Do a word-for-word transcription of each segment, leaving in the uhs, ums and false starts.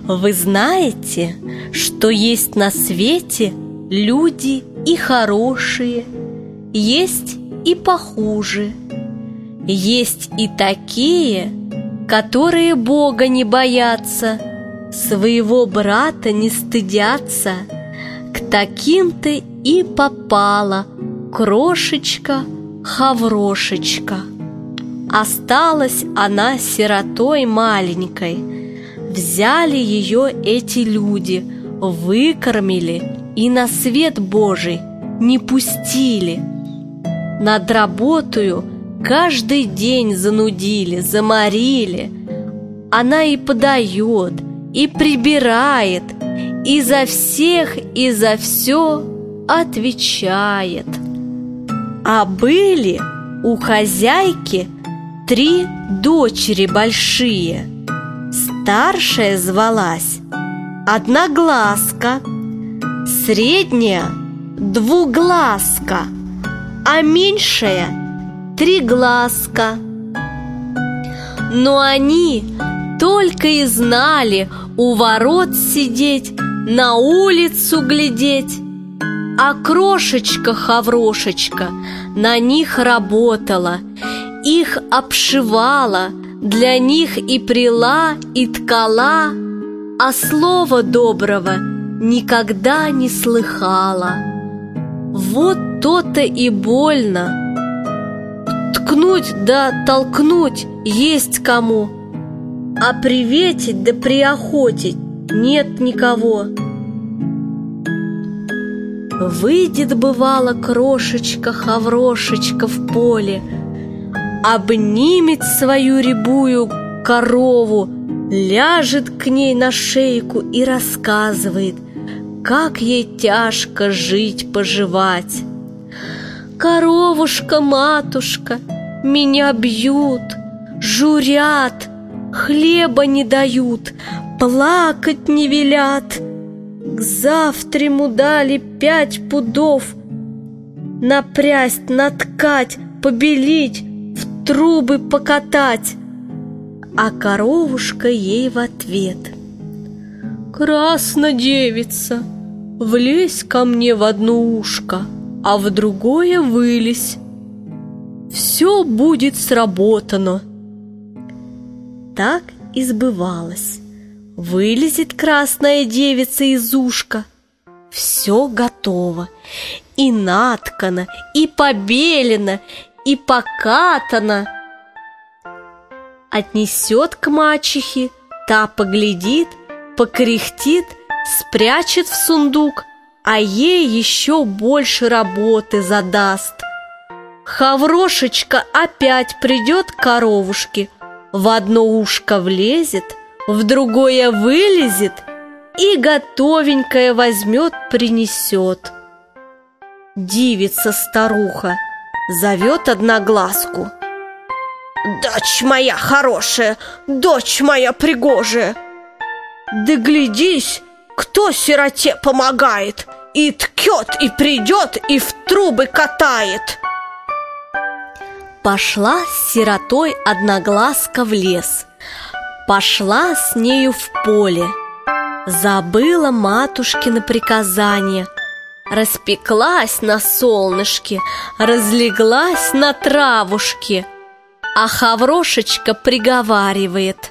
Вы знаете, что есть на свете люди и хорошие, есть и похуже. Есть и такие, которые Бога не боятся, своего брата не стыдятся. К таким-то и попала крошечка-хаврошечка. Осталась она сиротой маленькой. Взяли ее эти люди, выкормили и на свет Божий не пустили. Над работою каждый день занудили, заморили. Она и подает, и прибирает, и за всех, и за все отвечает. А были у хозяйки три дочери большие. Старшая звалась Одноглазка, средняя Двуглазка, а меньшая Триглазка. Но они только и знали у ворот сидеть, на улицу глядеть. А крошечка-хаврошечка на них работала, их обшивала, для них и пряла, и ткала, а слова доброго никогда не слыхала. Вот то-то и больно. Ткнуть да толкнуть есть кому, а приветить да приохотить нет никого. Выйдет, бывало, крошечка-хаврошечка в поле, обнимет свою рябую корову, ляжет к ней на шейку и рассказывает, как ей тяжко жить-поживать. «Коровушка-матушка, меня бьют, журят, хлеба не дают, плакать не велят. К завтраму дали пять пудов напрясть, наткать, побелить, в трубы покатать». А коровушка ей в ответ: «Красна девица, влезь ко мне в одно ушко, а в другое вылезь. Все будет сработано». Так и сбывалось. Вылезет красная девица из ушка. Все готово. И наткано, и побелено, и покатано. Отнесет к мачехе, та поглядит, покряхтит, спрячет в сундук, а ей еще больше работы задаст. Хаврошечка опять придет к коровушке, в одно ушко влезет, в другое вылезет и готовенькое возьмет, принесет. Дивица-старуха зовет Одноглазку: «Дочь моя хорошая, дочь моя пригожая, да глядись, кто сироте помогает, и ткет, и придет, и в трубы катает». Пошла с сиротой Одноглазка в лес, пошла с нею в поле. Забыла матушкино приказание, распеклась на солнышке, разлеглась на травушке, а хаврошечка приговаривает: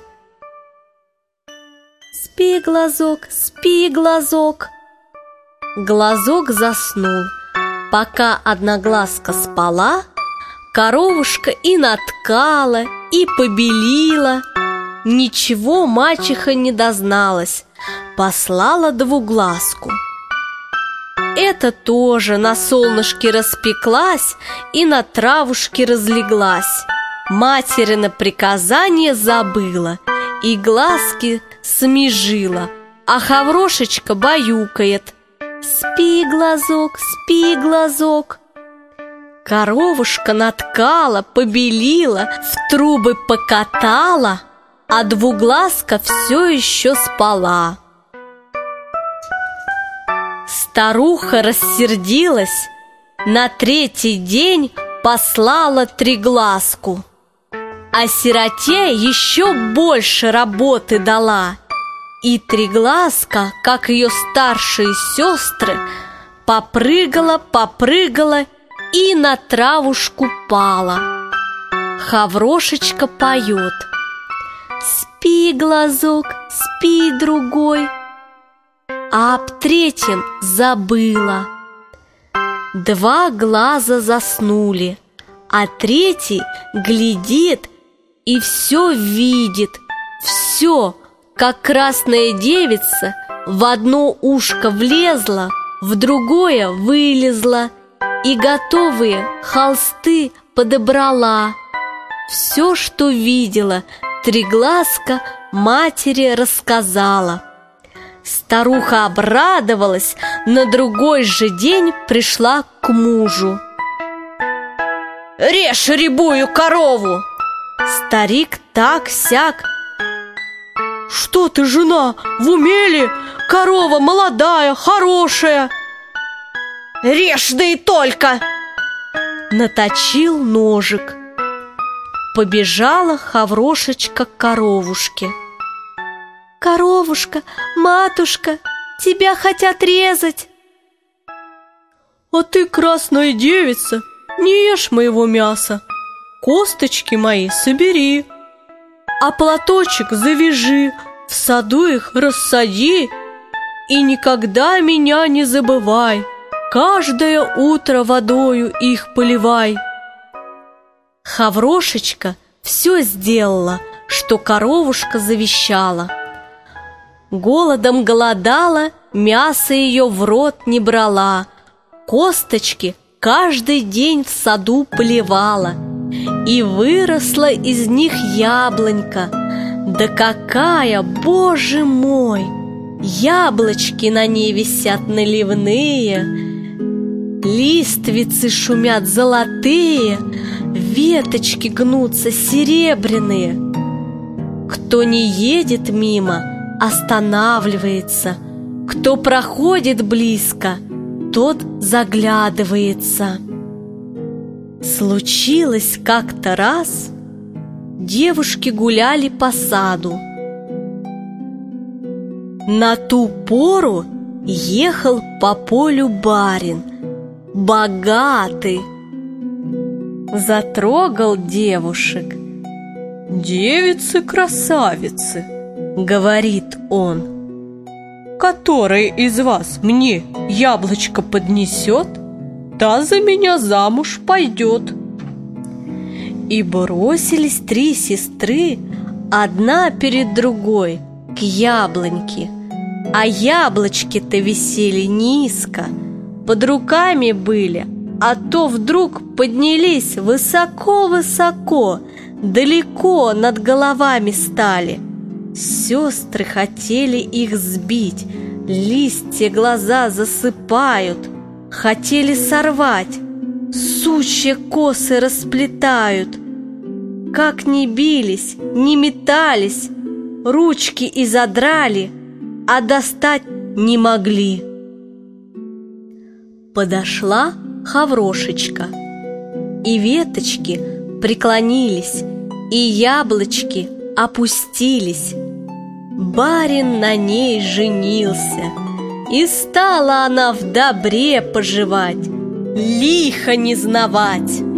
«Спи, глазок, спи, глазок». Глазок заснул. Пока Одноглазка спала, коровушка и наткала, и побелила. Ничего мачеха не дозналась, послала Двуглазку. Это тоже на солнышке распеклась и на травушке разлеглась. Материно приказание забыла и глазки смежила, а хаврошечка баюкает: «Спи, глазок, спи, глазок». Коровушка наткала, побелила, в трубы покатала, а Двуглазка все еще спала. Старуха рассердилась, на третий день послала Триглазку, а сироте еще больше работы дала И Триглазка, как ее старшие сестры, попрыгала, попрыгала и на травушку пала. Хаврошечка поет: спи, глазок, спи, другой. А об третьем забыла. Два глаза заснули, а третий глядит и все видит, все, как красная девица в одно ушко влезла, в другое вылезла и готовые холсты подобрала. Все, что видела, Триглазка матери рассказала. Старуха обрадовалась, на другой же день пришла к мужу. «Режь рябую корову!» Старик так-сяк. «Что ты, жена, в уме ли? Корова молодая, хорошая!» «Режь, да и только!» Наточил ножик. Побежала Хаврошечка к коровушке. «Коровушка, матушка, тебя хотят резать!» «А ты, красная девица, не ешь моего мяса, косточки мои собери, а платочек завяжи, в саду их рассади, и никогда меня не забывай, каждое утро водою их поливай». Хаврошечка все сделала, что коровушка завещала. Голодом голодала, мясо ее в рот не брала, косточки каждый день в саду поливала, и выросла из них яблонька. Да какая, Боже мой! Яблочки на ней висят наливные, листвицы шумят золотые, веточки гнутся серебряные. Кто не едет мимо, останавливается, кто проходит близко, тот заглядывается. Случилось как-то раз, девушки гуляли по саду. На ту пору ехал по полю барин, богатый. Затрогал девушек. «Девицы-красавицы», — говорит он, «которая из вас мне яблочко поднесет, та за меня замуж пойдет». И бросились три сестры, одна перед другой, к яблоньке. А яблочки-то висели низко, под руками были, а то вдруг поднялись высоко-высоко, далеко над головами стали. Сестры хотели их сбить, листья глаза засыпают, хотели сорвать, сучья косы расплетают. Как ни бились, ни метались, ручки и задрали, а достать не могли. Подошла Хаврошечка, и веточки преклонились, и яблочки опустились. Барин на ней женился, и стала она в добре поживать, лихо не знавать.